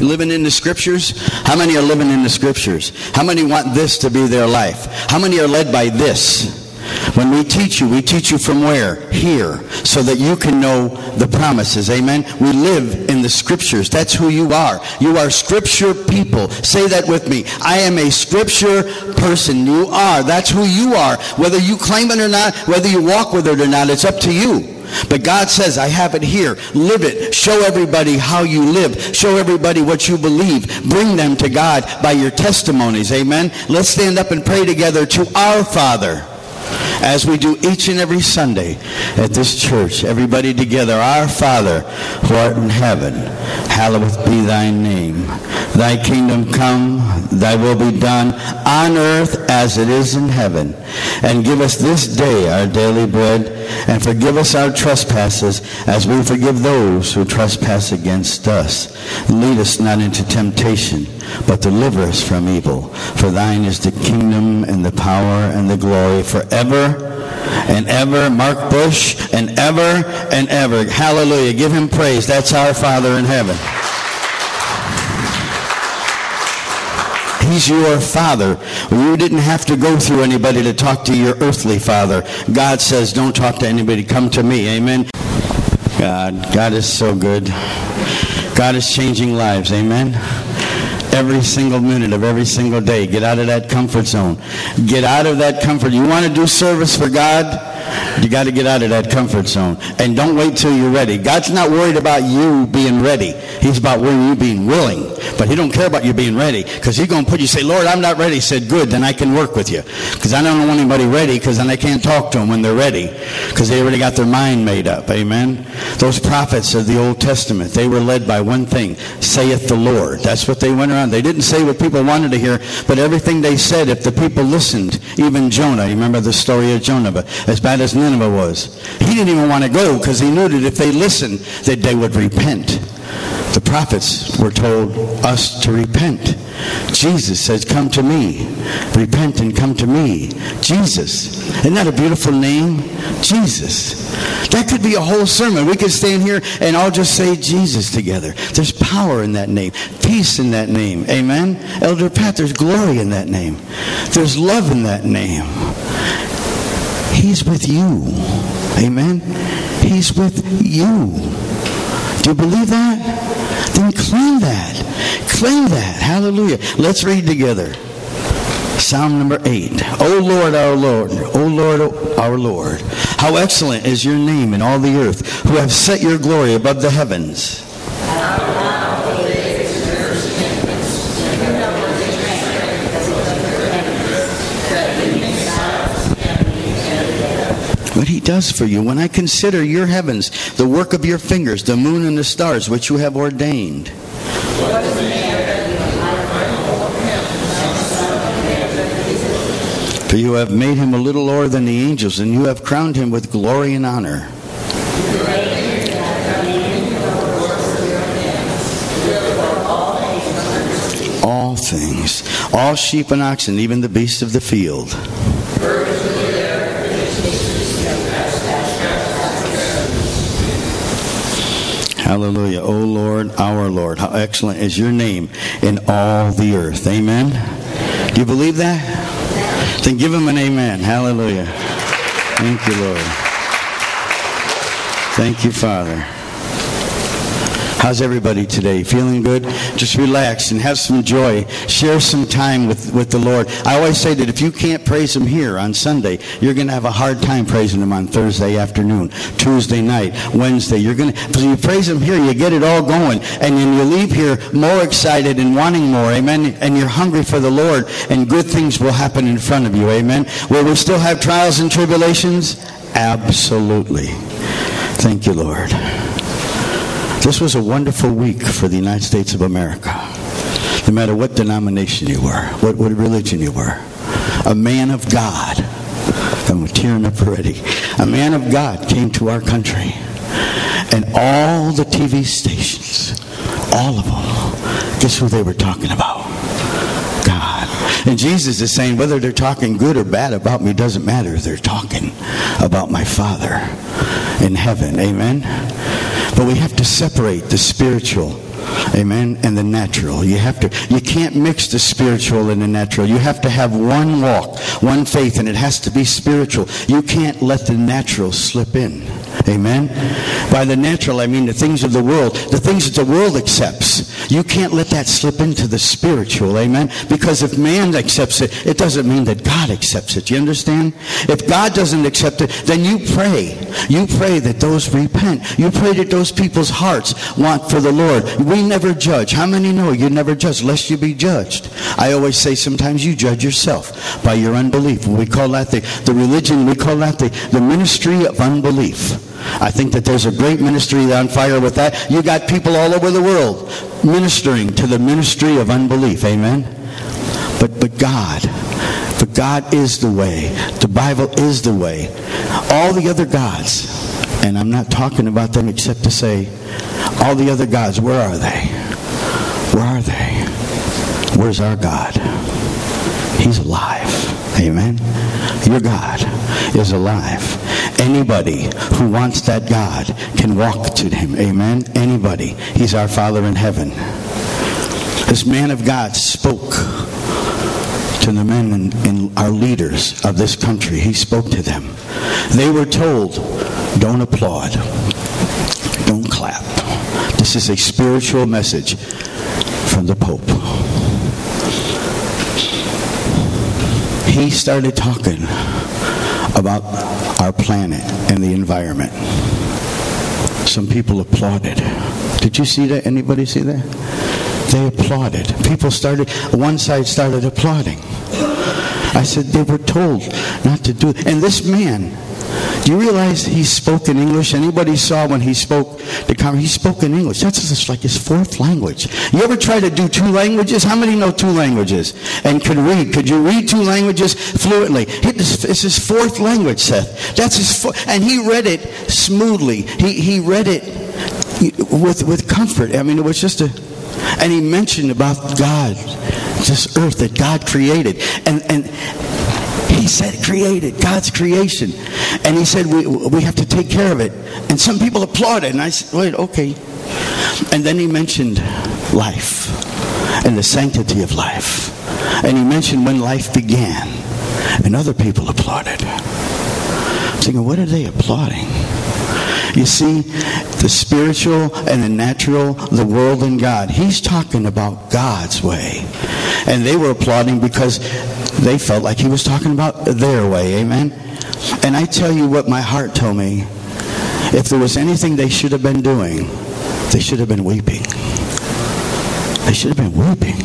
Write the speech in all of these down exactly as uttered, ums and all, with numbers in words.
Living in the Scriptures? How many are living in the Scriptures? How many want this to be their life? How many are led by this? When we teach you, we teach you from where? Here. So that you can know the promises. Amen? We live in the Scriptures. That's who you are. You are Scripture people. Say that with me. I am a Scripture person. You are. That's who you are. Whether you claim it or not, whether you walk with it or not, it's up to you. But God says, I have it here. Live it. Show everybody how you live. Show everybody what you believe. Bring them to God by your testimonies. Amen? Let's stand up and pray together to our Father, as we do each and every Sunday at this church. Everybody together. Our Father, who art in heaven, hallowed be thy name. Thy kingdom come, thy will be done on earth as it is in heaven. And give us this day our daily bread, and forgive us our trespasses as we forgive those who trespass against us. Lead us not into temptation, but deliver us from evil. For thine is the kingdom and the power and the glory forever and ever. Mark Bush, and ever and ever. Hallelujah. Give him praise. That's our Father in heaven. He's your Father. You didn't have to go through anybody to talk to your earthly father. God says, don't talk to anybody. Come to me. Amen. God, God is so good. God is changing lives. Amen. Every single minute of every single day. Get out of that comfort zone. Get out of that comfort. You want to do service for God? You got to get out of that comfort zone. And don't wait till you're ready. God's not worried about you being ready. He's about you being willing. But he don't care about you being ready. Because he's going to put you, say, Lord, I'm not ready. He said, good, then I can work with you. Because I don't want anybody ready, because then I can't talk to them when they're ready. Because they already got their mind made up. Amen? Those prophets of the Old Testament, they were led by one thing, saith the Lord. That's what they went around. They didn't say what people wanted to hear, but everything they said, if the people listened, even Jonah, you remember the story of Jonah, but as bad as Nineveh was, he didn't even want to go, because he knew that if they listened, that they would repent. The prophets were told us to repent. Jesus says, come to me. Repent and come to me. Jesus. Isn't that a beautiful name? Jesus. That could be a whole sermon. We could stand here and all just say Jesus together. There's power in that name. Peace in that name. Amen? Elder Pat, there's glory in that name. There's love in that name. He's with you. Amen? He's with you. Do you believe that? Then claim that. Claim that. Hallelujah. Let's read together. Psalm number eight. O Lord, our Lord. O Lord, our Lord. How excellent is your name in all the earth, who have set your glory above the heavens. What he does for you. When I consider your heavens, the work of your fingers, the moon and the stars, which you have ordained. For you have made him a little lower than the angels, and you have crowned him with glory and honor. All things, all sheep and oxen, even the beasts of the field. Hallelujah. O Lord, our Lord, how excellent is your name in all the earth. Amen. Do you believe that? Then give him an amen. Hallelujah. Thank you, Lord. Thank you, Father. How's everybody today? Feeling good? Just relax and have some joy. Share some time with, with the Lord. I always say that if you can't praise him here on Sunday, you're going to have a hard time praising him on Thursday afternoon, Tuesday night, Wednesday. You're going to, because you praise him here, you get it all going, and then you leave here more excited and wanting more. Amen. And you're hungry for the Lord, and good things will happen in front of you. Amen. Will we still have trials and tribulations? Absolutely. Thank you, Lord. This was a wonderful week for the United States of America. No matter what denomination you were, what, what religion you were. A man of God, I'm tearing up already. A man of God came to our country. And all the T V stations, all of them, guess who they were talking about? God. And Jesus is saying, whether they're talking good or bad about me doesn't matter. They're talking about my Father in heaven. Amen? But we have to separate the spiritual Amen. And the natural. You have to, you can't mix the spiritual and the natural. You have to have one walk, one faith, and it has to be spiritual. You can't let the natural slip in. Amen. By the natural, I mean the things of the world. The things that the world accepts. You can't let that slip into the spiritual. Amen. Because if man accepts it, it doesn't mean that God accepts it. You understand? If God doesn't accept it, then you pray. You pray that those repent. You pray that those people's hearts want for the Lord. We never judge. How many know you never judge lest you be judged? I always say sometimes you judge yourself by your unbelief. We call that the, the religion, we call that the, the ministry of unbelief. I think that there's a great ministry on fire with that. You got people all over the world ministering to the ministry of unbelief. Amen? But, but God, but God is the way. The Bible is the way. All the other gods, and I'm not talking about them except to say, all the other gods, where are they? Where are they? Where's our God? He's alive. Amen? Your God is alive. Anybody who wants that God can walk to him. Amen? Anybody. He's our Father in heaven. This man of God spoke to the men and, and our leaders of this country. He spoke to them. They were told, don't applaud. Don't clap. This is a spiritual message from the Pope. He started talking about our planet and the environment. Some people applauded. Did you see that? Anybody see that? They applauded. People started, one side started applauding. I said, they were told not to do it. And this man, do you realize he spoke in English? Anybody saw when he spoke the conversation? He spoke in English. That's just like his fourth language. You ever try to do two languages? How many know two languages and could read? Could you read two languages fluently? It's his fourth language, Seth. That's his fourth, and he read it smoothly. He he read it with with comfort. I mean, it was just a, and he mentioned about God, this earth that God created, and and. He said created, God's creation. And he said we we have to take care of it. And some people applauded. And I said, wait, okay. And then he mentioned life and the sanctity of life. And he mentioned when life began. And other people applauded. I'm thinking, what are they applauding? You see, the spiritual and the natural, the world and God. He's talking about God's way. And they were applauding because they felt like he was talking about their way. Amen? And I tell you what my heart told me. If there was anything they should have been doing, they should have been weeping. They should have been weeping.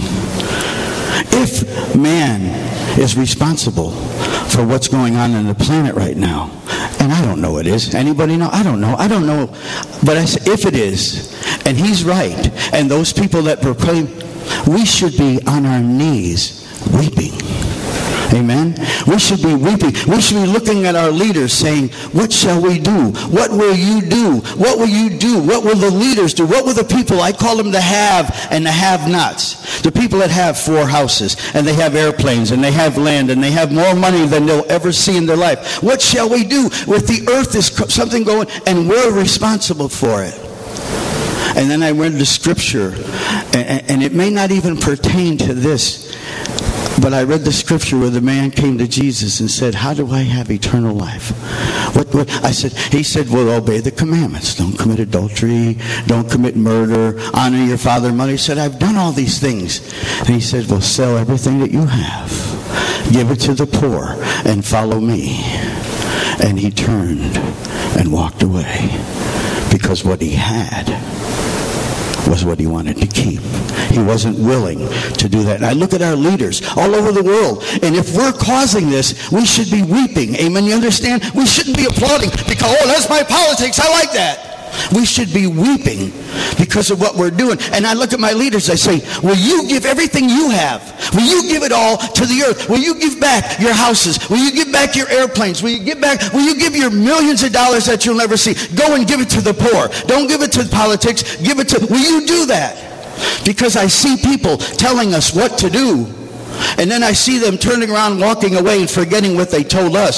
If man is responsible for what's going on in the planet right now, and I don't know it is. Anybody know? I don't know. I don't know. But I say, if it is, and he's right, and those people that proclaim, we should be on our knees weeping. Amen? We should be weeping. We should be looking at our leaders saying, what shall we do? What will you do? What will you do? What will the leaders do? What will the people, I call them the have and the have-nots. The people that have four houses, and they have airplanes, and they have land, and they have more money than they'll ever see in their life. What shall we do? With the earth is something going, and we're responsible for it. And then I read the scripture, and, and it may not even pertain to this, but I read the scripture where the man came to Jesus and said, how do I have eternal life? What, what? I said, he said, well, obey the commandments. Don't commit adultery. Don't commit murder. Honor your father and mother. He said, I've done all these things. And he said, well, sell everything that you have. Give it to the poor and follow me. And he turned and walked away because what he had was what he wanted to keep. He wasn't willing to do that. And I look at our leaders all over the world, and if we're causing this, we should be weeping. Amen? You understand? We shouldn't be applauding because, oh, that's my politics. I like that. We should be weeping because of what we're doing. And I look at my leaders, I say, will you give everything you have? Will you give it all to the earth? Will you give back your houses? Will you give back your airplanes? Will you give back, will you give your millions of dollars that you'll never see? Go and give it to the poor. Don't give it to politics. Give it to, will you do that? Because I see people telling us what to do. And then I see them turning around, walking away and forgetting what they told us.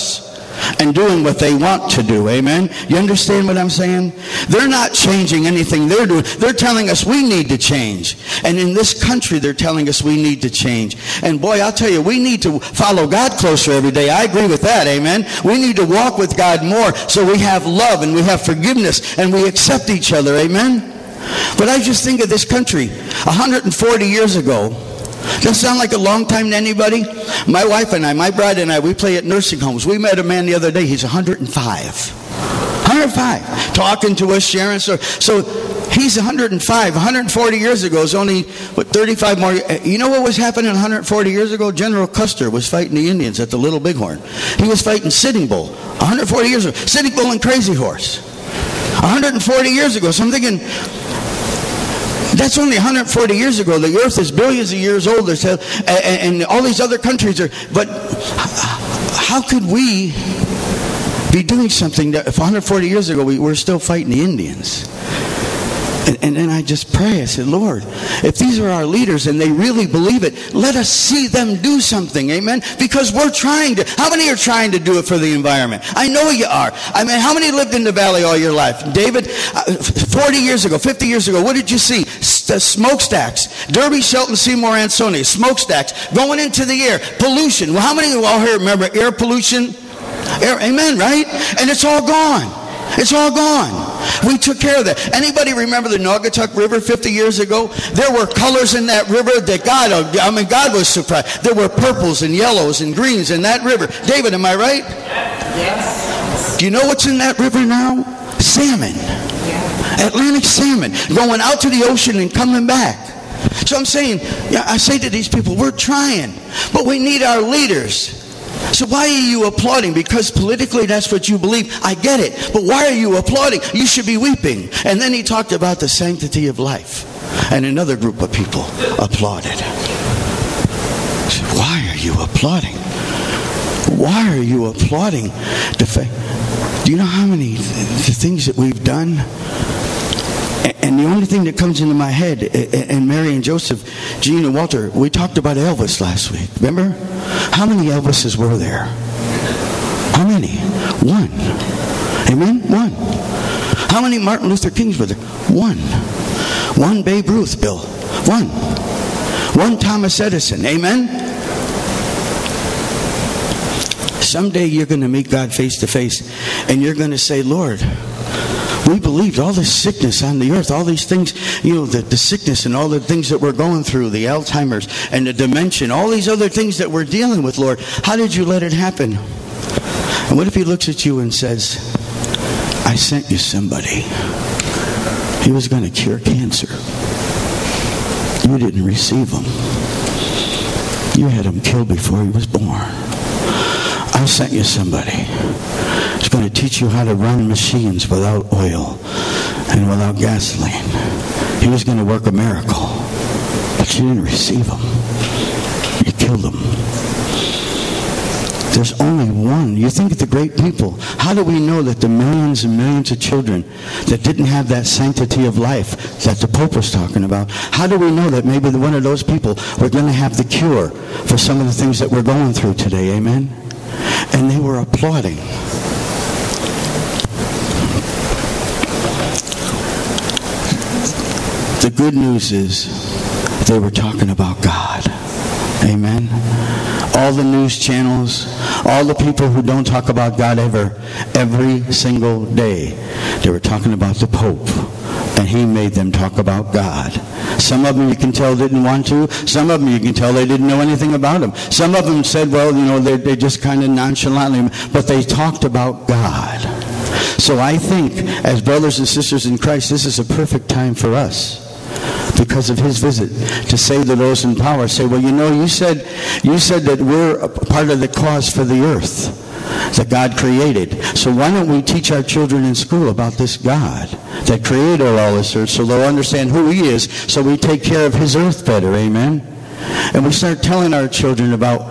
and doing what they want to do. Amen? You understand what I'm saying? They're not changing anything they're doing. They're telling us we need to change. And in this country, they're telling us we need to change. And boy, I'll tell you, we need to follow God closer every day. I agree with that. Amen? We need to walk with God more so we have love and we have forgiveness and we accept each other. Amen? But I just think of this country one hundred forty years ago. Does that sound like a long time to anybody? My wife and I, my bride and I, we play at nursing homes. We met a man the other day. He's one hundred five. one hundred five. Talking to us, sharing. So, so he's one hundred five. one hundred forty years ago is only, what, thirty-five more. You know what was happening one hundred forty years ago? General Custer was fighting the Indians at the Little Bighorn. He was fighting Sitting Bull one hundred forty years ago. Sitting Bull and Crazy Horse. one hundred forty years ago. So I'm thinking, that's only one hundred forty years ago. The earth is billions of years old. And, and all these other countries are. But how could we be doing something that if one hundred forty years ago we were still fighting the Indians? And, and then I just pray. I said, Lord, if these are our leaders and they really believe it, let us see them do something. Amen? Because we're trying to. How many are trying to do it for the environment? I know you are. I mean, how many lived in the valley all your life? David, uh, forty years ago, fifty years ago, what did you see? The smokestacks. Derby, Shelton, Seymour, Ansonia. Smokestacks going into the air. Pollution. Well, how many of you all here remember air pollution? Air, amen, right? And it's all gone. It's all gone. We took care of that. Anybody remember the Naugatuck River fifty years ago? There were colors in that river that God, I mean, God was surprised. There were purples and yellows and greens in that river. David, am I right? Yes. Do you know what's in that river now? Salmon. Yeah. Atlantic salmon. Going out to the ocean and coming back. So I'm saying, yeah, I say to these people, we're trying, but we need our leaders. So why are you applauding? Because politically that's what you believe. I get it. But why are you applauding? You should be weeping. And then he talked about the sanctity of life. And another group of people applauded. So why are you applauding? Why are you applauding the fact? Do you know how many the things that we've done? And the only thing that comes into my head, and Mary and Joseph, Gene and Walter, we talked about Elvis last week. Remember? How many Elvises were there? How many? One. Amen? One. How many Martin Luther Kings were there? One. One Babe Ruth, Bill. One. One Thomas Edison. Amen? Someday you're going to meet God face to face, and you're going to say, Lord, we believed all this sickness on the earth, all these things, you know, the, the sickness and all the things that we're going through, the Alzheimer's and the dementia, all these other things that we're dealing with, Lord. How did you let it happen? And what if he looks at you and says, I sent you somebody. He was going to cure cancer. You didn't receive him. You had him killed before he was born. I sent you somebody. He's going to teach you how to run machines without oil and without gasoline. He was going to work a miracle, but you didn't receive him. You killed him. There's only one. You think of the great people. How do we know that the millions and millions of children that didn't have that sanctity of life that the Pope was talking about, how do we know that maybe one of those people were going to have the cure for some of the things that we're going through today? Amen? And they were applauding. The good news is they were talking about God. Amen. All the news channels, all the people who don't talk about God ever, every single day, they were talking about the Pope. And he made them talk about God. Some of them you can tell didn't want to. Some of them you can tell they didn't know anything about him. Some of them said, well, you know, they, they just kind of nonchalantly, but they talked about God. So I think, as brothers and sisters in Christ, this is a perfect time for us, because of his visit, to say to those in power, say, well, you know, you said you said that we're a part of the cause for the earth that God created. So why don't we teach our children in school about this God that created all this earth, so they'll understand who he is, so we take care of his earth better. Amen? And we start telling our children about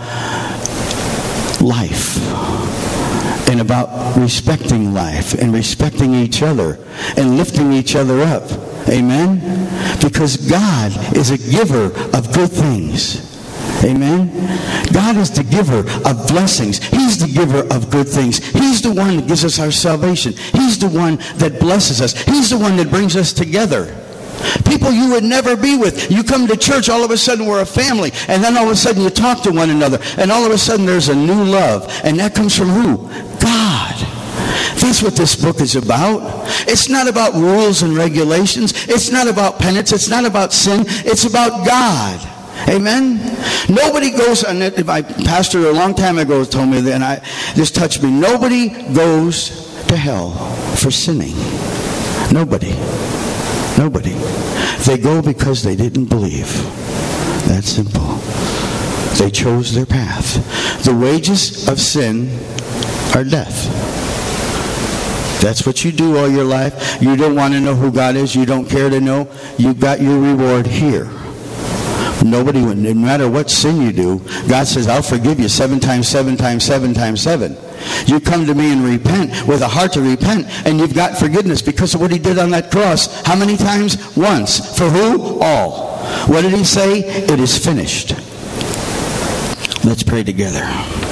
life, and about respecting life, and respecting each other, and lifting each other up. Amen? Because God is a giver of good things. Amen? God is the giver of blessings. He's the giver of good things. He's the one that gives us our salvation. He's the one that blesses us. He's the one that brings us together. People you would never be with. You come to church, all of a sudden we're a family. And then all of a sudden you talk to one another. And all of a sudden there's a new love. And that comes from who? God. That's what this book is about. It's not about rules and regulations. It's not about penance. It's not about sin. It's about God. Amen? Nobody goes, and my pastor a long time ago told me that, and I, this touched me. Nobody goes to hell for sinning. Nobody. Nobody. They go because they didn't believe. That's simple. They chose their path. The wages of sin are death. That's what you do all your life. You don't want to know who God is. You don't care to know. You got your reward here. Nobody, no matter what sin you do, God says, I'll forgive you seven times, seven times, seven times, seven. You come to me and repent with a heart to repent, and you've got forgiveness because of what he did on that cross. How many times? Once. For who? All. What did he say? It is finished. Let's pray together.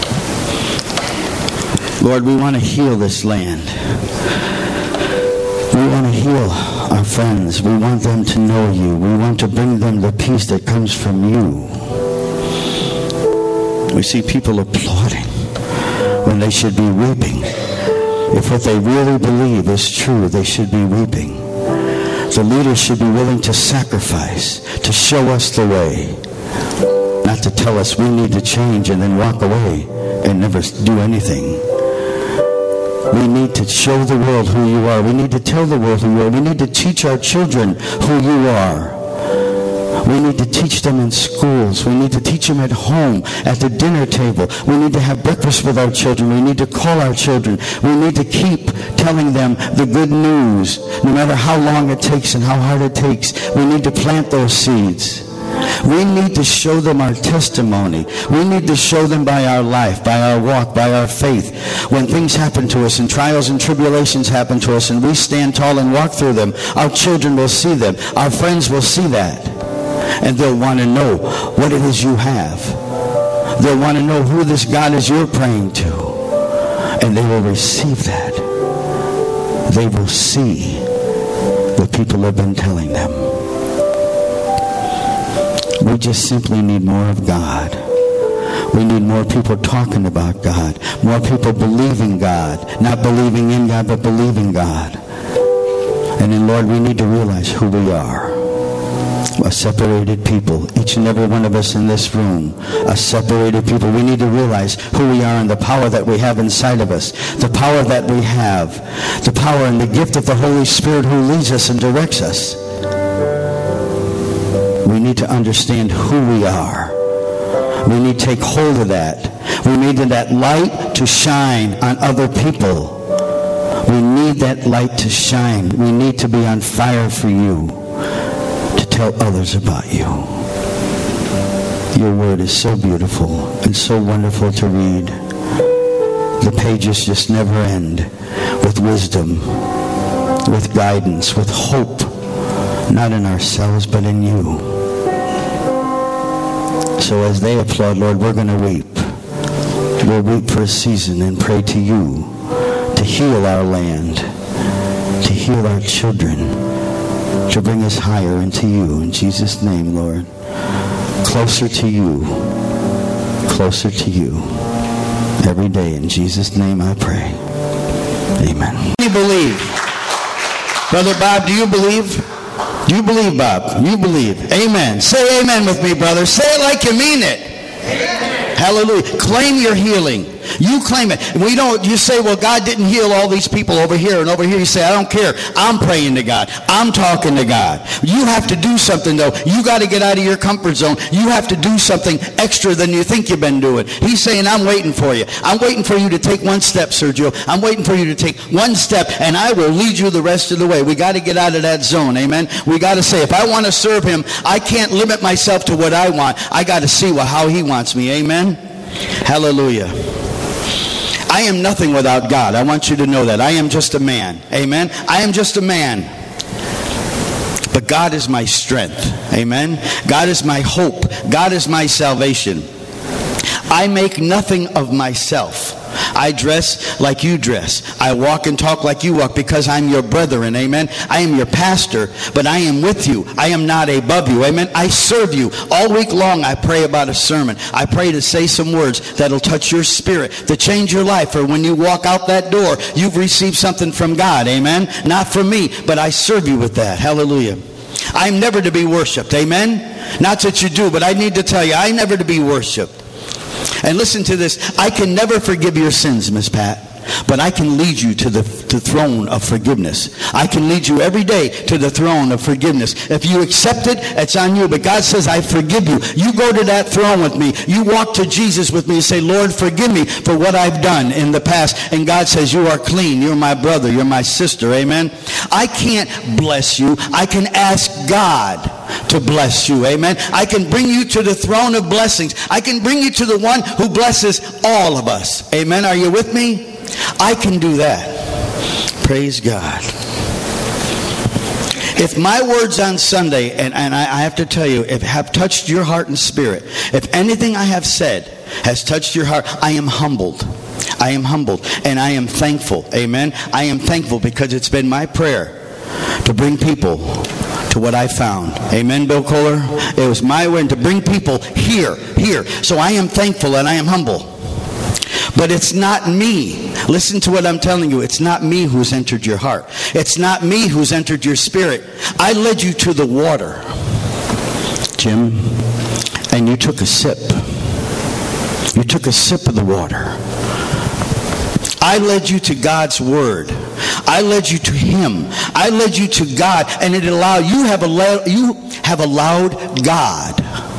Lord, we want to heal this land. We want to heal our friends. We want them to know you. We want to bring them the peace that comes from you. We see people applauding when they should be weeping. If what they really believe is true, they should be weeping. The leaders should be willing to sacrifice, to show us the way, not to tell us we need to change and then walk away and never do anything. We need to show the world who you are. We need to tell the world who you are. We need to teach our children who you are. We need to teach them in schools. We need to teach them at home, at the dinner table. We need to have breakfast with our children. We need to call our children. We need to keep telling them the good news, no matter how long it takes and how hard it takes. We need to plant those seeds. We need to show them our testimony. We need to show them by our life, by our walk, by our faith. When things happen to us and trials and tribulations happen to us and we stand tall and walk through them, our children will see them. Our friends will see that. And they'll want to know what it is you have. They'll want to know who this God is you're praying to. And they will receive that. They will see what people have been telling them. We just simply need more of God. We need more people talking about God. More people believing God. Not believing in God, but believing God. And then, Lord, we need to realize who we are. A separated people. Each and every one of us in this room. A separated people. We need to realize who we are and the power that we have inside of us. The power that we have. The power and the gift of the Holy Spirit who leads us and directs us. We need to understand who we are. We need to take hold of that. We need that light to shine on other people. We need that light to shine. We need to be on fire for you, to tell others about you. Your word is so beautiful and so wonderful to read. The pages just never end with wisdom, with guidance, with hope, not in ourselves but in you. So as they applaud, Lord, we're going to weep. We'll weep for a season and pray to you to heal our land, to heal our children, to bring us higher into you. In Jesus' name, Lord. Closer to you. Closer to you. Every day. In Jesus' name I pray. Amen. Do you believe? Brother Bob, do you believe? Do you believe, Bob? You believe. Amen. Say amen with me, brother. Say it like you mean it. Amen. Hallelujah. Claim your healing. You claim it. We don't, you say, well, God didn't heal all these people over here and over here. You say, I don't care. I'm praying to God. I'm talking to God. You have to do something, though. You got to get out of your comfort zone. You have to do something extra than you think you've been doing. He's saying, I'm waiting for you. I'm waiting for you to take one step, Sergio. I'm waiting for you to take one step, and I will lead you the rest of the way. We got to get out of that zone. Amen. We got to say, if I want to serve him, I can't limit myself to what I want. I got to see what, how he wants me. Amen. Hallelujah. I am nothing without God. I want you to know that. I am just a man. Amen. I am just a man. But God is my strength. Amen. God is my hope. God is my salvation. I make nothing of myself. I dress like you dress. I walk and talk like you walk because I'm your brethren. Amen. I am your pastor, but I am with you. I am not above you. Amen. I serve you. All week long I pray about a sermon. I pray to say some words that'll touch your spirit, to change your life. Or when you walk out that door, you've received something from God. Amen. Not from me, but I serve you with that. Hallelujah. I'm never to be worshipped. Amen. Not that you do, but I need to tell you, I'm never to be worshipped. And listen to this. I can never forgive your sins, Miss Pat, but I can lead you to the, the throne of forgiveness. I can lead you every day to the throne of forgiveness. If you accept it, it's on you. But God says, I forgive you. You go to that throne with me. You walk to Jesus with me and say, Lord, forgive me for what I've done in the past. And God says, you are clean. You're my brother. You're my sister. Amen. I can't bless you. I can ask God to bless you. Amen. I can bring you to the throne of blessings. I can bring you to the one who blesses all of us. Amen. Are you with me? I can do that. Praise God. If my words on Sunday, and, and I, I have to tell you, if have touched your heart and spirit, if anything I have said has touched your heart, I am humbled. I am humbled and I am thankful. Amen. I am thankful because it's been my prayer to bring people to what I found. Amen, Bill Kohler? It was my way to bring people here, here. So I am thankful and I am humble. But it's not me. Listen to what I'm telling you. It's not me who's entered your heart. It's not me who's entered your spirit. I led you to the water, Jim, and you took a sip. You took a sip of the water. I led you to God's Word. I led you to Him. I led you to God, and it allowed you have allowed you have allowed God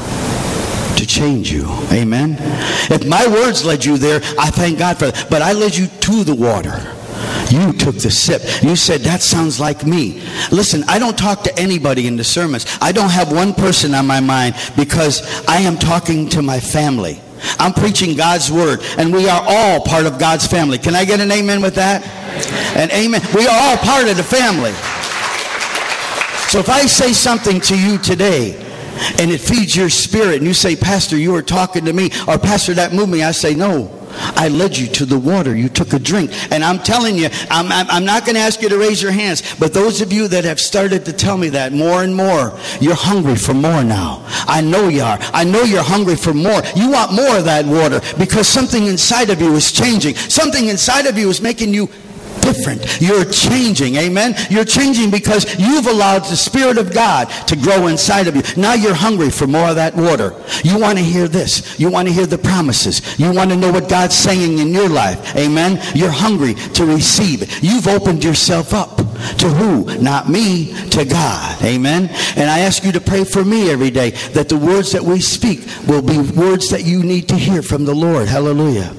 to change you. Amen. If my words led you there, I thank God for that. But I led you to the water. You took the sip. You said, that sounds like me. Listen, I don't talk to anybody in the sermons. I don't have one person on my mind because I am talking to my family. I'm preaching God's Word, and we are all part of God's family. Can I get an amen with that? An amen. We are all part of the family. So if I say something to you today, and it feeds your spirit, and you say, Pastor, you were talking to me, or Pastor, that moved me, I say, no. I led you to the water. You took a drink. And I'm telling you, I'm, I'm, I'm not going to ask you to raise your hands, but those of you that have started to tell me that more and more, you're hungry for more now. I know you are. I know you're hungry for more. You want more of that water because something inside of you is changing. Something inside of you is making you different. You're changing. Amen. You're changing because you've allowed the Spirit of God to grow inside of you. Now you're hungry for more of that water. You want to hear this. You want to hear the promises. You want to know what God's saying in your life. Amen. You're hungry to receive it. You've opened yourself up to who? Not me, to God. Amen. And I ask you to pray for me every day that the words that we speak will be words that you need to hear from the Lord. Hallelujah.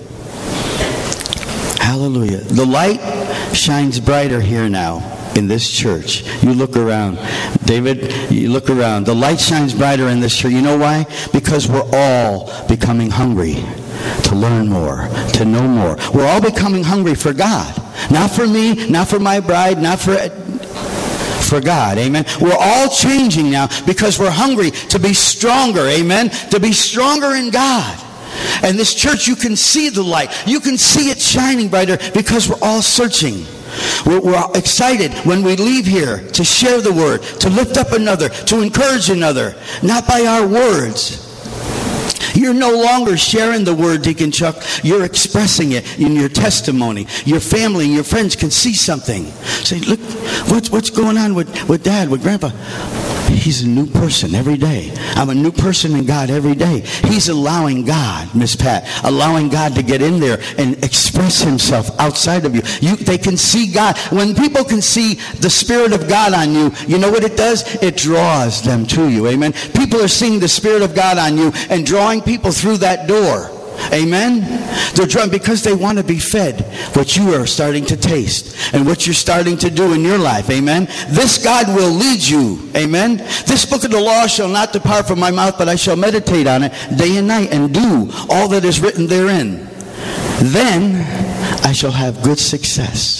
Hallelujah. The light shines brighter here now in this church. You look around. David, you look around. The light shines brighter in this church. You know why? Because we're all becoming hungry to learn more, to know more. We're all becoming hungry for God. Not for me, not for my bride, not for... for God. Amen. We're all changing now because we're hungry to be stronger. Amen. To be stronger in God. And this church, you can see the light. You can see it shining brighter because we're all searching. We're, we're excited when we leave here to share the word, to lift up another, to encourage another. Not by our words. You're no longer sharing the word, Deacon Chuck. You're expressing it in your testimony. Your family and your friends can see something. Say, look, what's, what's going on with, with Dad, with Grandpa? He's a new person every day. I'm a new person in God every day. He's allowing God, Miss Pat, allowing God to get in there and express Himself outside of you. You. They can see God. When people can see the Spirit of God on you, you know what it does? It draws them to you. Amen. People are seeing the Spirit of God on you and drawing people through that door. Amen. They're drawn because they want to be fed what you are starting to taste and what you're starting to do in your life. Amen. This God will lead you. Amen. This book of the law shall not depart from my mouth, but I shall meditate on it day and night and do all that is written therein. Then I shall have good success.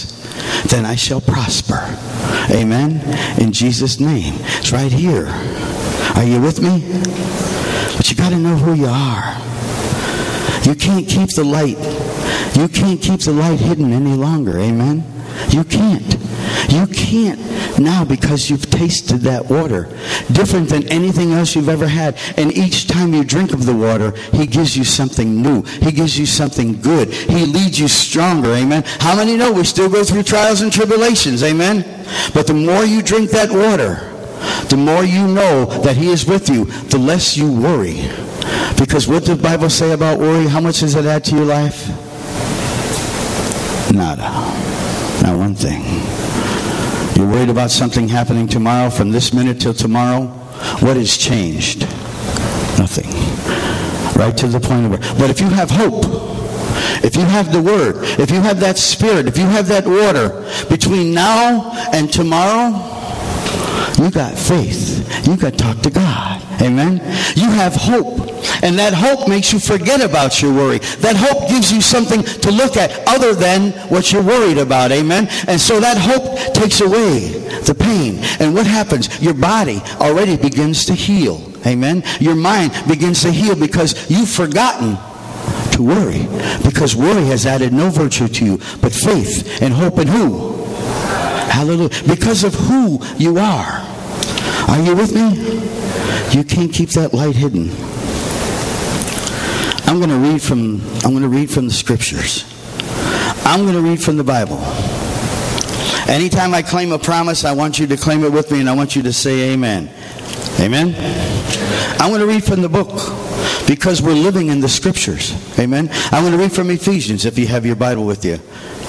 then I shall prosper. Amen? In Jesus' name. It's right here. Are you with me? But you got to know who you are. You can't keep the light. You can't keep the light hidden any longer. Amen? You can't. You can't now because you've tasted that water. Different than anything else you've ever had. And each time you drink of the water, He gives you something new. He gives you something good. He leads you stronger. Amen? How many know we still go through trials and tribulations? Amen? But the more you drink that water, the more you know that He is with you, the less you worry. Because what does the Bible say about worry? How much does it add to your life? Nada. Not one thing. You're worried about something happening tomorrow, from this minute till tomorrow. What has changed? Nothing. Right to the point of it. But if you have hope, if you have the Word, if you have that Spirit, if you have that water, between now and tomorrow, you got faith. You got to talk to God. Amen? You have hope. And that hope makes you forget about your worry. That hope gives you something to look at other than what you're worried about. Amen? And so that hope takes away the pain. And what happens? Your body already begins to heal. Amen? Your mind begins to heal because you've forgotten to worry. Because worry has added no virtue to you, but faith and hope in who? Hallelujah. Because of who you are. Are you with me? You can't keep that light hidden. I'm going to read from I'm going to read from the scriptures. I'm going to read from the Bible. Anytime I claim a promise, I want you to claim it with me, and I want you to say amen. Amen? I'm going to read from the book because we're living in the scriptures. Amen? I'm going to read from Ephesians if you have your Bible with you.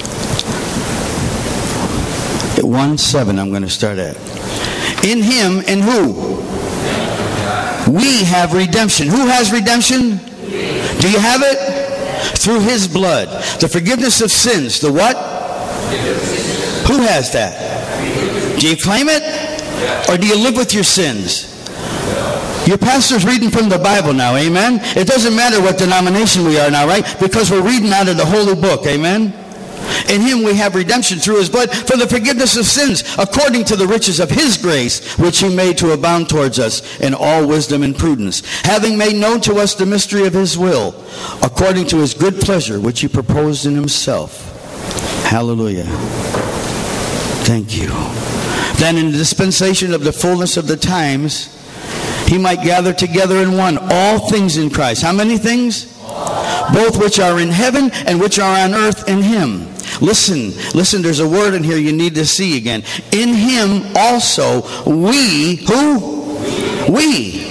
At one seven I'm going to start at. In Him, in who? We have redemption. Who has redemption? Do you have it? Through His blood. The forgiveness of sins. The what? Who has that? Do you claim it? Or do you live with your sins? Your pastor's reading from the Bible now, amen? It doesn't matter what denomination we are now, right? Because we're reading out of the Holy Book, amen? In Him we have redemption through His blood for the forgiveness of sins, according to the riches of His grace, which He made to abound towards us in all wisdom and prudence, having made known to us the mystery of His will, according to His good pleasure, which He proposed in Himself. Hallelujah. Thank you. Then in the dispensation of the fullness of the times, He might gather together in one all things in Christ. How many things? Both which are in heaven and which are on earth in Him. Listen, listen, there's a word in here you need to see again. In Him also we, who? We.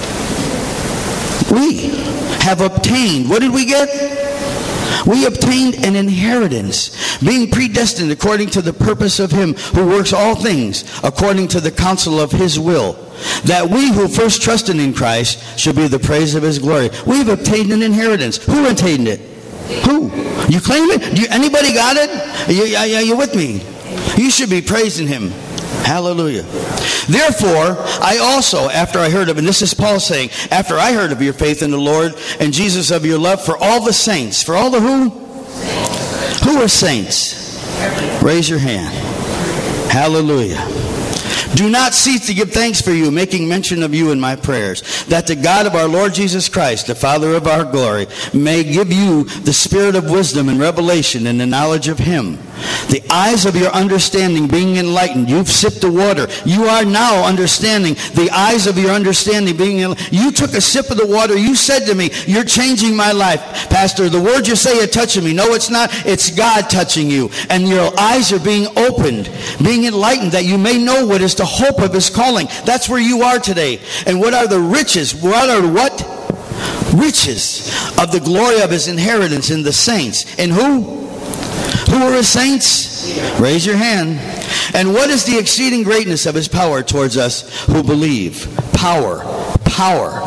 We have obtained. What did we get? We obtained an inheritance, being predestined according to the purpose of Him who works all things according to the counsel of His will, that we who first trusted in Christ should be the praise of His glory. We've obtained an inheritance. Who obtained it? Who? You claim it? Do you, anybody got it? Are you, are you with me? You should be praising Him. Hallelujah. Therefore, I also, after I heard of, and this is Paul saying, after I heard of your faith in the Lord and Jesus, of your love for all the saints, for all the who? Who are saints? Raise your hand. Hallelujah. Do not cease to give thanks for you, making mention of you in my prayers, that the God of our Lord Jesus Christ, the Father of our glory, may give you the spirit of wisdom and revelation and the knowledge of Him. The eyes of your understanding being enlightened. You've sipped the water. You are now understanding. The eyes of your understanding being enlightened. You took a sip of the water. You said to me, you're changing my life. Pastor, the word you say is touching me. No, it's not. It's God touching you. And your eyes are being opened, being enlightened, that you may know what is the hope of His calling. That's where you are today. And what are the riches? What are what? Riches of the glory of His inheritance in the saints. And who? Who are His saints? Raise your hand. And what is the exceeding greatness of His power towards us who believe? Power. Power.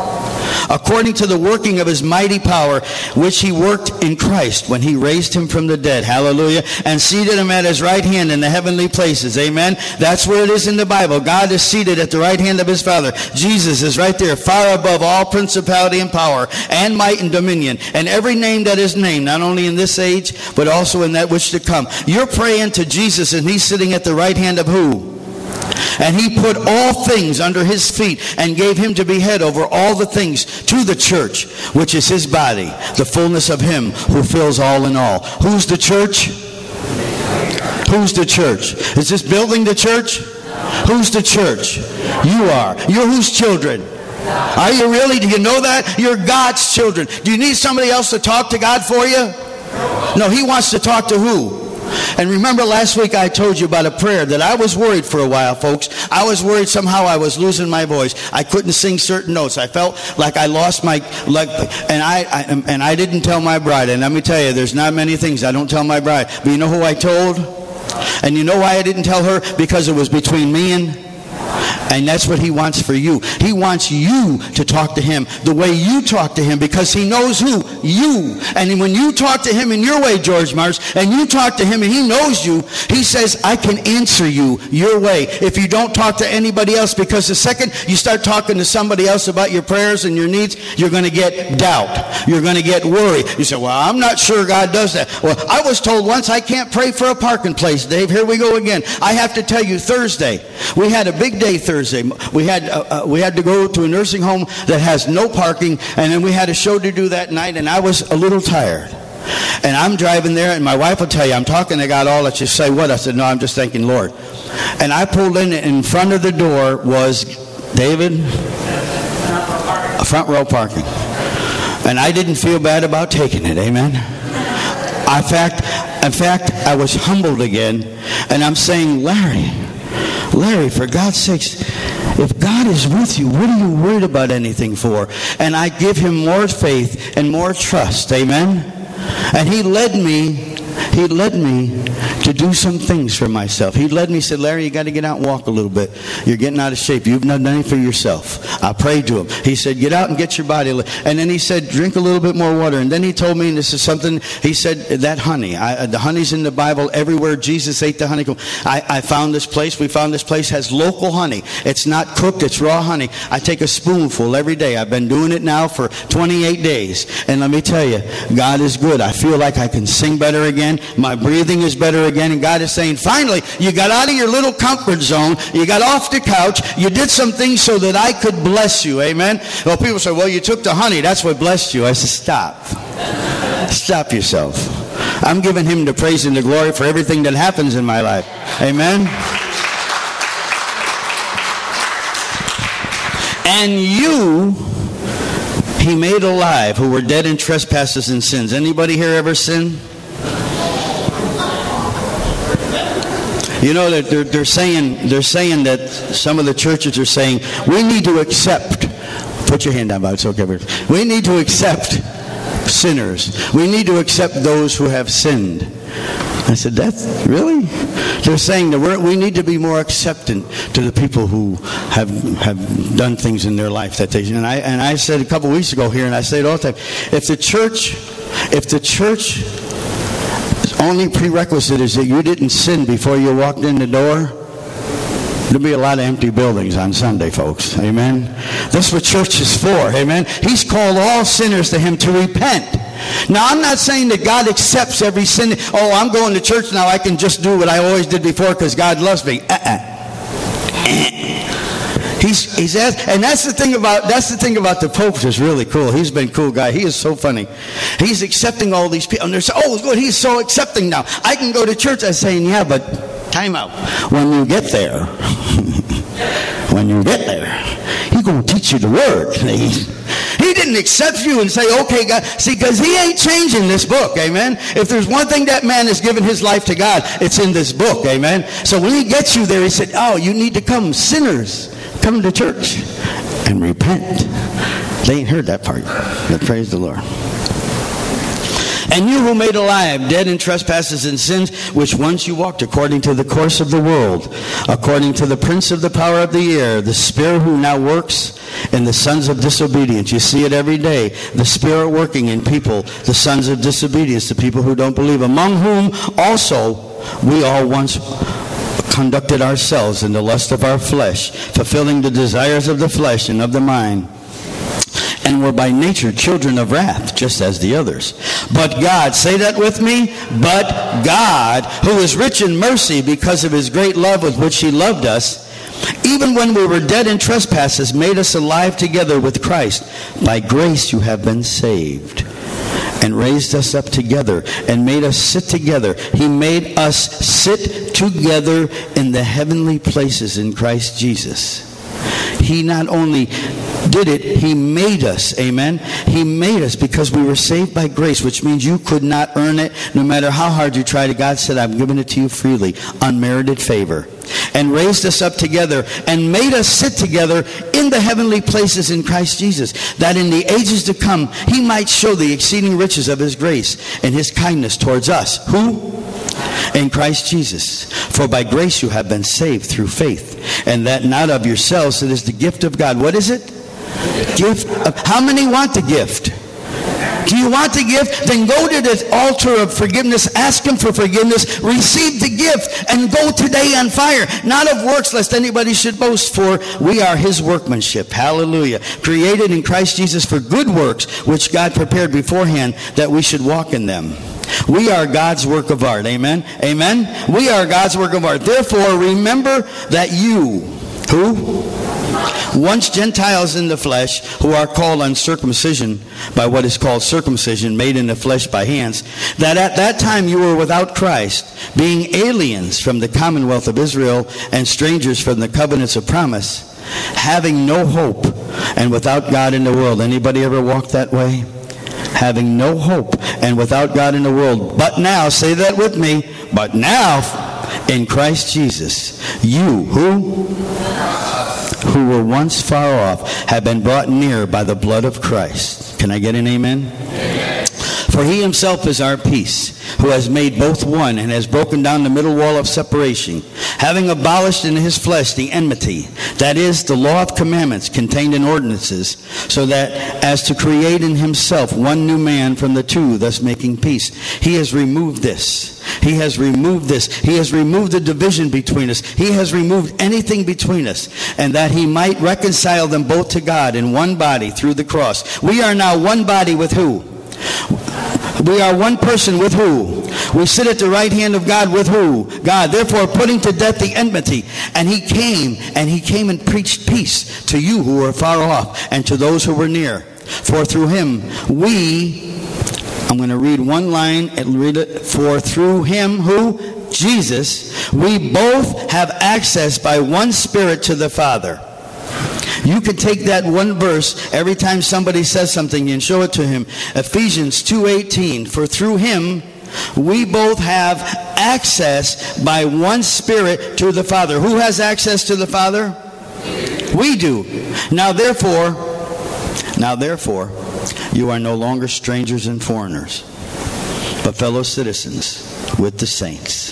according to the working of his mighty power, which he worked in Christ when he raised him from the dead. Hallelujah. And seated him at his right hand in the heavenly places. Amen. That's where it is in the Bible. God is seated at the right hand of his Father. Jesus is right there, far above all principality and power and might and dominion, and every name that is named, not only in this age, but also in that which to come. You're praying to Jesus, and he's sitting at the right hand of who? And he put all things under his feet and gave him to be head over all the things to the church, which is his body, the fullness of him who fills all in all. Who's the church? Who's the church? Is this building the church? Who's the church? You are. You're whose children? Are you really? Do you know that? You're God's children. Do you need somebody else to talk to God for you? No, he wants to talk to who? And remember last week I told you about a prayer that I was worried for a while, folks. I was worried somehow I was losing my voice. I couldn't sing certain notes. I felt like I lost my, like, and I, I and I didn't tell my bride. And let me tell you, there's not many things I don't tell my bride. But you know who I told? And you know why I didn't tell her? Because it was between me and And that's what he wants for you. He wants you to talk to him the way you talk to him, because he knows who? You. And when you talk to him in your way, George Mars, and you talk to him and he knows you, he says, I can answer you your way if you don't talk to anybody else, because the second you start talking to somebody else about your prayers and your needs, you're going to get doubt. You're going to get worried. You say, well, I'm not sure God does that. Well, I was told once I can't pray for a parking place, Dave. Here we go again. I have to tell you, Thursday, we had a big day Thursday. We had uh, uh, we had to go to a nursing home that has no parking, and then we had a show to do that night, and I was a little tired. And I'm driving there, and my wife will tell you, I'm talking to God all that you say what? I said, no, I'm just thanking Lord. And I pulled in, in front of the door was, David, a front row parking. And I didn't feel bad about taking it, amen? In fact, in fact, I was humbled again, and I'm saying, Larry, Larry, for God's sakes, if God is with you, what are you worried about anything for? And I give him more faith and more trust. Amen? And he led me, he led me to do some things for myself. He led me, he said, Larry, you got to get out and walk a little bit. You're getting out of shape. You've not done anything for yourself. I prayed to him. He said, get out and get your body. And then he said, drink a little bit more water. And then he told me, and this is something, he said, that honey. I, the honey's in the Bible everywhere. Jesus ate the honeycomb. I, I found this place. We found this place has local honey. It's not cooked. It's raw honey. I take a spoonful every day. I've been doing it now for twenty-eight days. And let me tell you, God is good. I feel like I can sing better again. My breathing is better again. And God is saying, finally, you got out of your little comfort zone. You got off the couch. You did some things so that I could bless you. Amen? Well, people say, well, you took the honey. That's what blessed you. I said, stop. Stop yourself. I'm giving him the praise and the glory for everything that happens in my life. Amen? And you he made alive who were dead in trespasses and sins. Anybody here ever sin? You know that they're, they're saying they're saying that some of the churches are saying we need to accept. Put your hand down, but it's okay. We need to accept sinners. We need to accept those who have sinned. I said, that's really? They're saying that we're, we need to be more acceptant to the people who have have done things in their life that they. And I and I said a couple weeks ago here, and I say it all the time. If the church, if the church. only prerequisite is that you didn't sin before you walked in the door, there'll be a lot of empty buildings on Sunday, folks. Amen? That's what church is for. Amen? He's called all sinners to him to repent. Now, I'm not saying that God accepts every sin. Oh, I'm going to church now. I can just do what I always did before because God loves me. Uh-uh. He's, he's asked, and that's the thing about that's the thing about the Pope is really cool. He's been a cool guy. He is so funny. He's accepting all these people, and they're saying, "Oh, good, he's so accepting now. I can go to church." I'm saying, "Yeah, but time out. When you get there, when you get there, he's gonna teach you the word." He didn't accept you and say, "Okay, God." See, because he ain't changing this book. Amen. If there's one thing that man has given his life to God, it's in this book. Amen. So when he gets you there, he said, "Oh, you need to come, sinners." Come to church and repent. They ain't heard that part, but praise the Lord. And you who made alive, dead in trespasses and sins, which once you walked according to the course of the world, according to the prince of the power of the air, the spirit who now works in the sons of disobedience. You see it every day. The spirit working in people, the sons of disobedience, the people who don't believe, among whom also we all once conducted ourselves in the lust of our flesh, fulfilling the desires of the flesh and of the mind, and were by nature children of wrath, just as the others. But God, say that with me, but God, who is rich in mercy because of his great love with which he loved us, even when we were dead in trespasses, made us alive together with Christ. By grace you have been saved, and raised us up together, and made us sit together. He made us sit together in the heavenly places in Christ Jesus. He not only did it, he made us. Amen. He made us because we were saved by grace, which means you could not earn it. No matter how hard you tried it, God said, I've given it to you freely, unmerited favor. And raised us up together and made us sit together in the heavenly places in Christ Jesus, that in the ages to come he might show the exceeding riches of his grace and his kindness towards us. Who? In Christ Jesus. For by grace you have been saved through faith, and that not of yourselves, it is the gift of God. What is it? Gift of, how many want the gift? Do you want the gift? Then go to the altar of forgiveness. Ask him for forgiveness. Receive the gift and go today on fire. Not of works, lest anybody should boast, for we are his workmanship. Hallelujah. Created in Christ Jesus for good works, which God prepared beforehand that we should walk in them. We are God's work of art. Amen? Amen? We are God's work of art. Therefore, remember that you, who? Once Gentiles in the flesh, who are called uncircumcision by what is called circumcision, made in the flesh by hands, that at that time you were without Christ, being aliens from the commonwealth of Israel and strangers from the covenants of promise, having no hope and without God in the world. Anybody ever walk that way? Having no hope and without God in the world. But now, say that with me, but now in Christ Jesus, you, who? who were once far off, have been brought near by the blood of Christ. Can I get an amen? Amen. For he himself is our peace, who has made both one and has broken down the middle wall of separation, having abolished in his flesh the enmity, that is, the law of commandments contained in ordinances, so that as to create in himself one new man from the two, thus making peace. He has removed this. He has removed this. He has removed the division between us. He has removed anything between us, and that he might reconcile them both to God in one body through the cross. We are now one body with who? We are one person with who? We sit at the right hand of God with who? God. Therefore, putting to death the enmity. And he came, and he came and preached peace to you who were far off, and to those who were near. For through him we, I'm going to read one line and read it. For through him, who? Jesus, we both have access by one Spirit to the Father. You can take that one verse every time somebody says something and show it to him. Ephesians two eighteen. For through him we both have access by one Spirit to the Father. Who has access to the Father? We do. Now therefore, now therefore, you are no longer strangers and foreigners, but fellow citizens with the saints.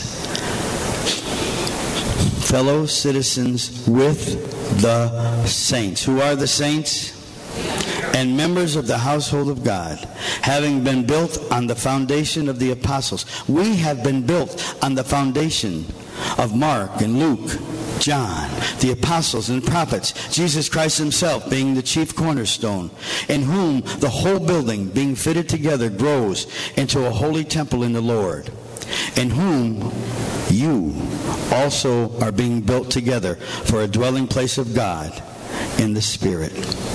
Fellow citizens with the saints. Who are the saints? And members of the household of God, having been built on the foundation of the apostles. We have been built on the foundation of Mark and Luke, John, the apostles and prophets, Jesus Christ himself being the chief cornerstone, in whom the whole building, being fitted together, grows into a holy temple in the Lord, in whom you also are being built together for a dwelling place of God in the Spirit.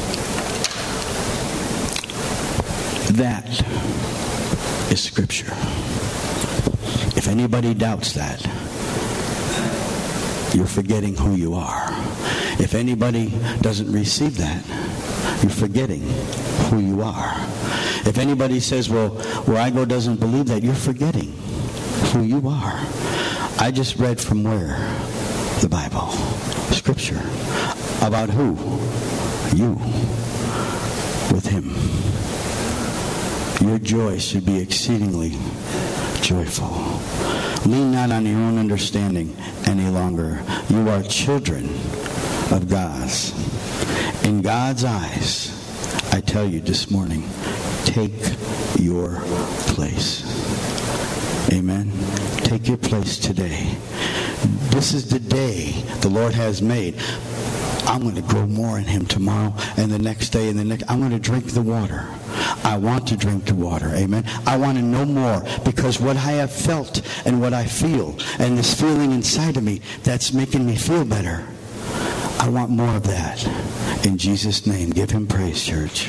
That is Scripture. If anybody doubts that, you're forgetting who you are. If anybody doesn't receive that, you're forgetting who you are. If anybody says, well, where I go doesn't believe that, you're forgetting who you are. I just read from where? The Bible. Scripture. About who? You. With him. Your joy should be exceedingly joyful. Lean not on your own understanding any longer. You are children of God's. In God's eyes, I tell you this morning, take your place. Amen. Take your place today. This is the day the Lord has made. I'm going to grow more in Him tomorrow and the next day and the next. I'm going to drink the water. I want to drink the water. Amen. I want to know more, because what I have felt and what I feel and this feeling inside of me that's making me feel better, I want more of that. In Jesus' name, give Him praise, church.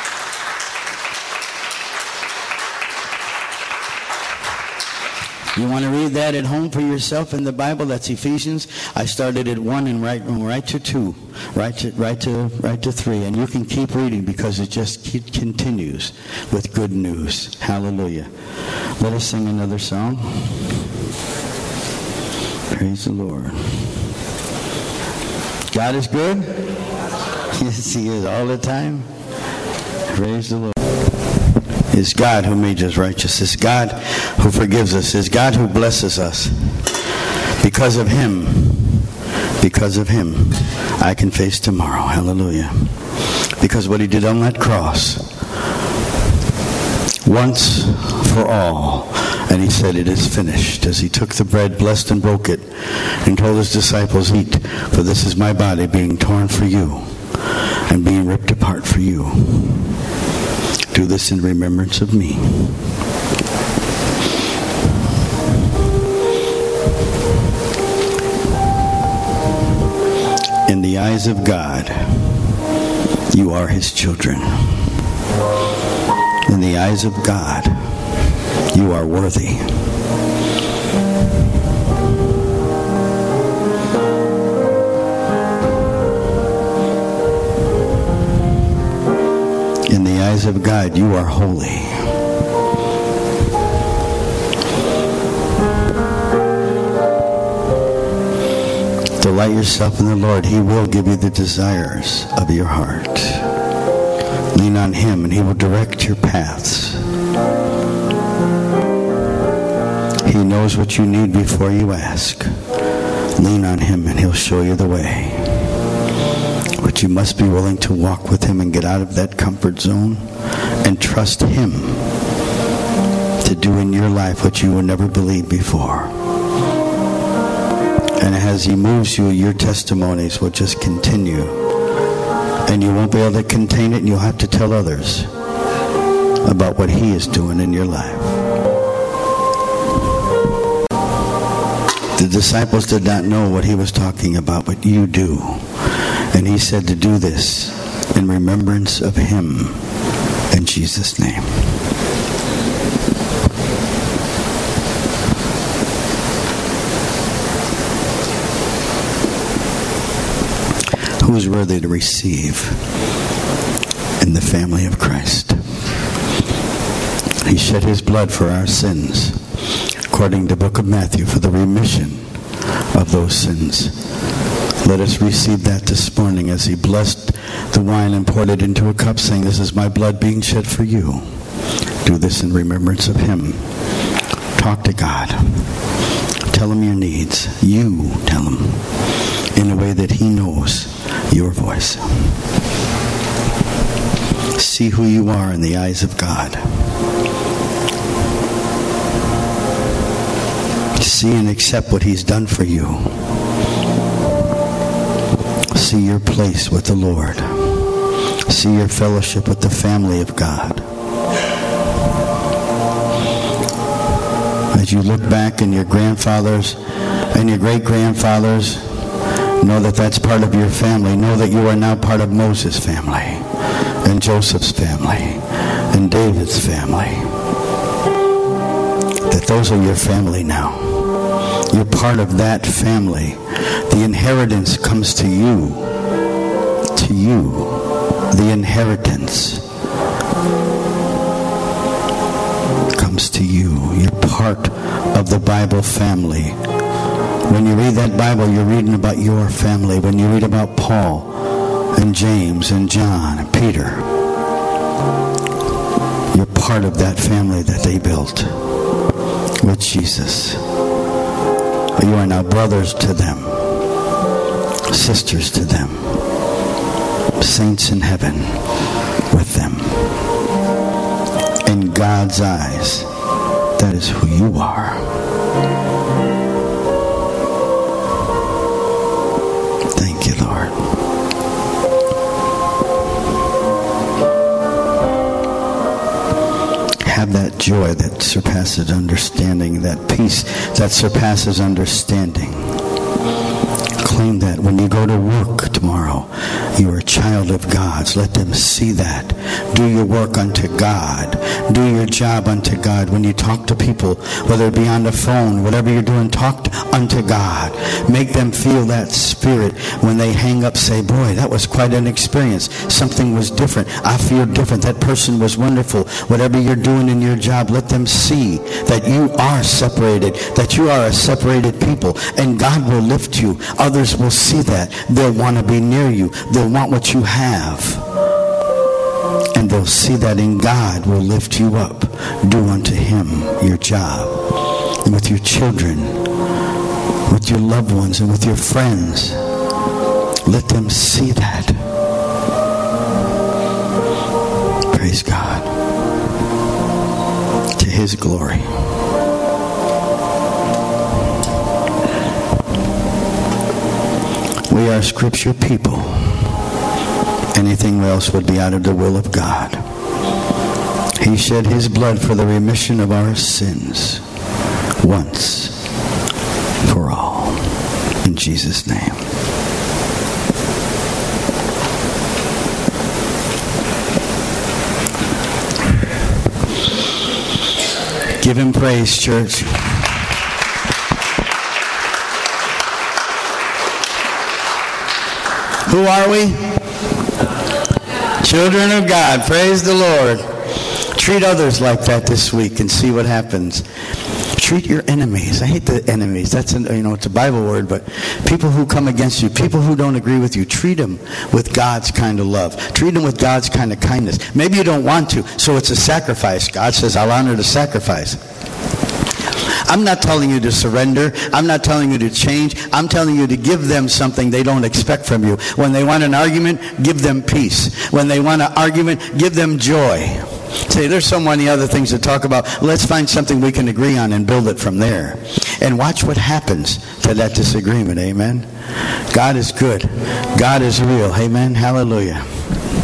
You want to read that at home for yourself in the Bible? That's Ephesians. I started at one and right, right to two, right to right to right to three, and you can keep reading because it just keep, continues with good news. Hallelujah! Let us sing another song. Praise the Lord. God is good. Yes, He is all the time. Praise the Lord. It's God who made us righteous. It's God who forgives us. It's God who blesses us. Because of Him, because of Him, I can face tomorrow. Hallelujah. Because what He did on that cross, once for all, and He said, it is finished. As He took the bread, blessed and broke it, and told His disciples, eat, for this is my body being torn for you and being ripped apart for you. Do this in remembrance of me. In the eyes of God, you are His children. In the eyes of God, you are worthy. In the eyes of God, you are holy. Delight yourself in the Lord. He will give you the desires of your heart. Lean on Him and He will direct your paths. He knows what you need before you ask. Lean on Him and He'll show you the way. But you must be willing to walk with Him and get out of that comfort zone and trust Him to do in your life what you would never believe before. And as He moves you, your testimonies will just continue. And you won't be able to contain it, and you'll have to tell others about what He is doing in your life. The disciples did not know what He was talking about, but you do. And He said to do this in remembrance of Him, in Jesus' name. Who is worthy to receive in the family of Christ? He shed His blood for our sins, according to the book of Matthew, for the remission of those sins. Let us receive that this morning as He blessed the wine and poured it into a cup, saying, this is my blood being shed for you. Do this in remembrance of Him. Talk to God. Tell Him your needs. You tell Him in a way that He knows your voice. See who you are in the eyes of God. See and accept what He's done for you. See your place with the Lord. See your fellowship with the family of God. As you look back in your grandfathers and your great-grandfathers, know that that's part of your family. Know that you are now part of Moses' family and Joseph's family and David's family. That those are your family now. You're part of that family. The inheritance comes to you. To you. The inheritance comes to you. You're part of the Bible family. When you read that Bible, you're reading about your family. When you read about Paul and James and John and Peter, you're part part of that family that they built with Jesus. You are now brothers to them, sisters to them, saints in heaven with them. In God's eyes, that is who you are. Thank you, Lord. Have that joy that surpasses understanding, that peace that surpasses understanding. Claim that when you go to work tomorrow, you're a child of God's. Let them see that. Do your work unto God. Do your job unto God. When you talk to people, whether it be on the phone, whatever you're doing, talk unto God. Make them feel that spirit. When they hang up, say, boy, that was quite an experience. Something was different. I feel different. That person was wonderful. Whatever you're doing in your job, let them see that you are separated, that you are a separated people, and God will lift you. Others will see that. They'll want to be near you. They'll want what you have. And they'll see that in God will lift you up. Do unto him your job. And with your children, with your loved ones, and with your friends, let them see that. Praise God. To his glory. We are scripture people. Anything else would be out of the will of God. He shed his blood for the remission of our sins once for all. In Jesus' name. Give him praise, church. Who are we? Children of God. Praise the Lord. Treat others like that this week and see what happens. Treat your enemies. I hate the enemies. That's, an, you know, it's a Bible word, but people who come against you, people who don't agree with you, treat them with God's kind of love. Treat them with God's kind of kindness. Maybe you don't want to, so it's a sacrifice. God says, I'll honor the sacrifice. I'm not telling you to surrender. I'm not telling you to change. I'm telling you to give them something they don't expect from you. When they want an argument, give them peace. When they want an argument, give them joy. Say, there's so many other things to talk about. Let's find something we can agree on and build it from there. And watch what happens to that disagreement. Amen. God is good. God is real. Amen. Hallelujah.